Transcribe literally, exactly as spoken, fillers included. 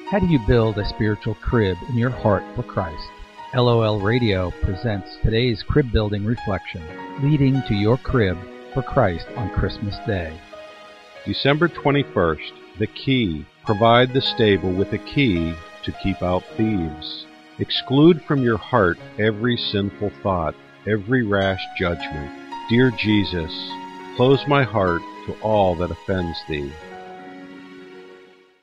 How do you build a spiritual crib in your heart for Christ? LOL Radio presents today's crib building reflection, leading to your crib for Christ on Christmas Day. December twenty-first, the key. Provide the stable with a key to keep out thieves. Exclude from your heart every sinful thought, every rash judgment. Dear Jesus, close my heart to all that offends thee.